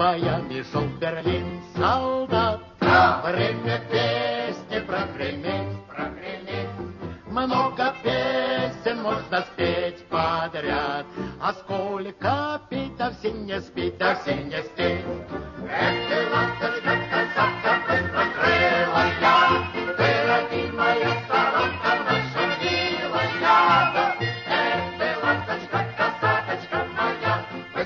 Майами шел в Берлин солдат. Время песни прогреметь. Много песен можно спеть подряд. А сколько петь, да все не спеть, да все не спеть. Эх ты, ласточка, красавка, быстрокрылая, ты, родимая сторонка наша милая. Эх ты, ласточка, красавочка моя,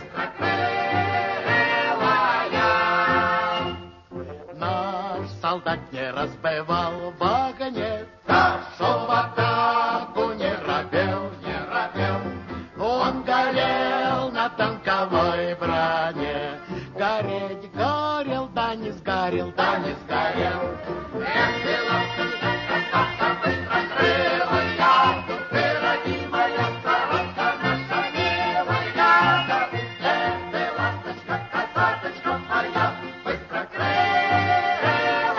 быстрокрылая. Наш солдат не разбивал в огне, шел в атаку, не робел. Он горел на танковой броне. Гореть горел, да не сгорел. Эх ты, ласточка, красавка, быстрокрылая, ты, родимая сторонка наша милая. Эх ты, ласточка, красавочка моя, быстрокрылая.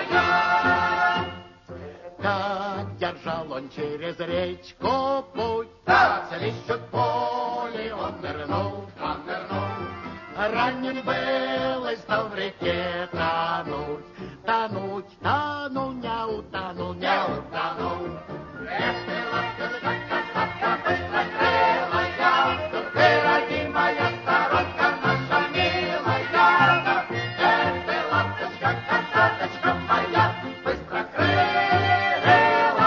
Как держал он через речку путь, свищут поле он нырнул. Ранен был и стал в реке тонуть, не утонул. Эх ты, ласточка, красавка, быстрокрылая, ты, родимая сторонка наша милая. Эх ты, ласточка, красавочка моя, быстрокрылая.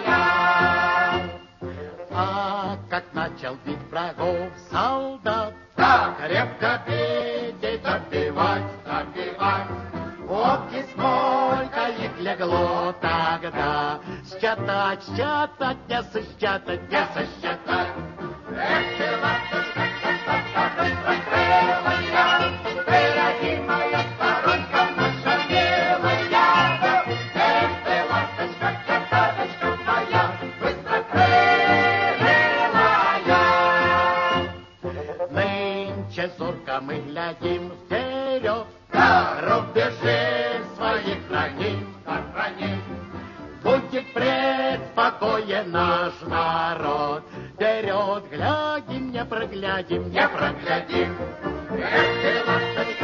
А как начал бить врагов солдат, крепко бить и добивать. Вот и сколько их легло тогда. Считать, не сосчитать. Эх ты, ласточка, красавка, быстрокрылая, ты, родимая сторонка наша милая. Эх ты, ласточка, красавочка моя, быстрокрылая. Нынче зорко мы глядим вперед, рубежи своих храним. Будет предспокоен наш народ. Вперед глядим, не проглядим. Эх ты, ласточка,